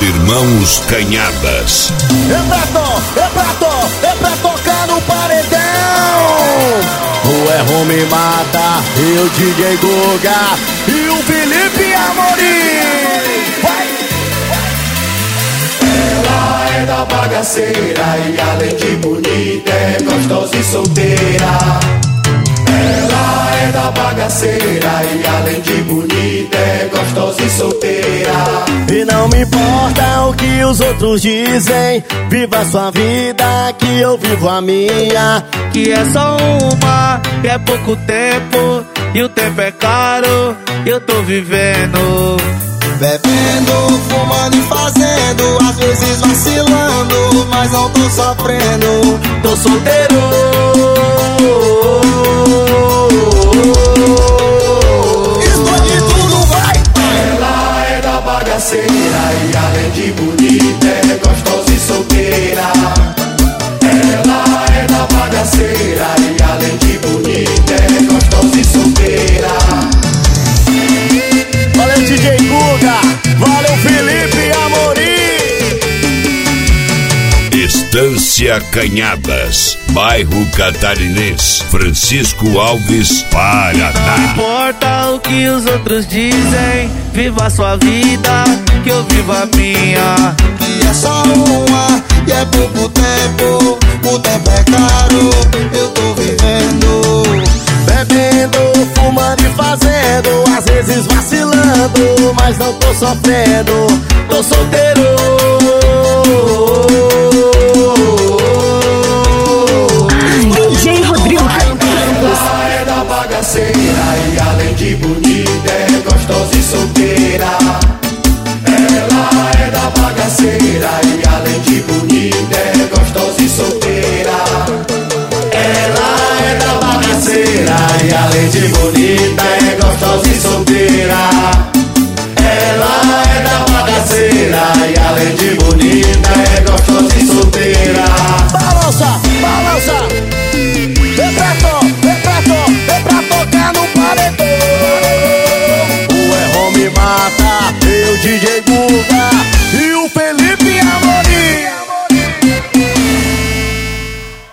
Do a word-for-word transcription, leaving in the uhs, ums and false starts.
Irmãos Canhadas. É pra, to, é pra, to, é pra tocar no paredão. O é Home Mata e o D J Guga e o Felipe Amorim. Vai! Ela é da bagaceira e além de bonita é gostosa e solteira. Ela é da bagaceira e além de bonita é gostosa e solteira. E não me importa o que os outros dizem, viva a sua vida que eu vivo a minha. Que é só uma, que é pouco tempo, e o tempo é caro, e eu tô vivendo. Bebendo, fumando e fazendo, às vezes vacilando, mas não tô sofrendo. Tô solteiro. E além de bonita é gostosa e solteira. Ela é da bagaceira e além de bonita é gostosa e solteira. Valeu D J Guga, valeu Felipe Amorim. Estância Canhadas, bairro Catarinense, Francisco Alves, Paraná. Não importa o que os outros dizem, viva a sua vida, que eu vivo a minha. Que é só uma, e é pouco tempo, o tempo é caro, eu tô vivendo. Bebendo, fumando e fazendo, às vezes vacilando, mas não tô sofrendo. Tô solteiro. D J Rodrigo Campos. Ela é da bagaceira e além de bonita é gostosa e solteira. Ela é da bagaceira e além de bonita é gostosa e solteira. Ela é da bagaceira e além de bonita é gostosa e solteira. Ela é da bagaceira e além de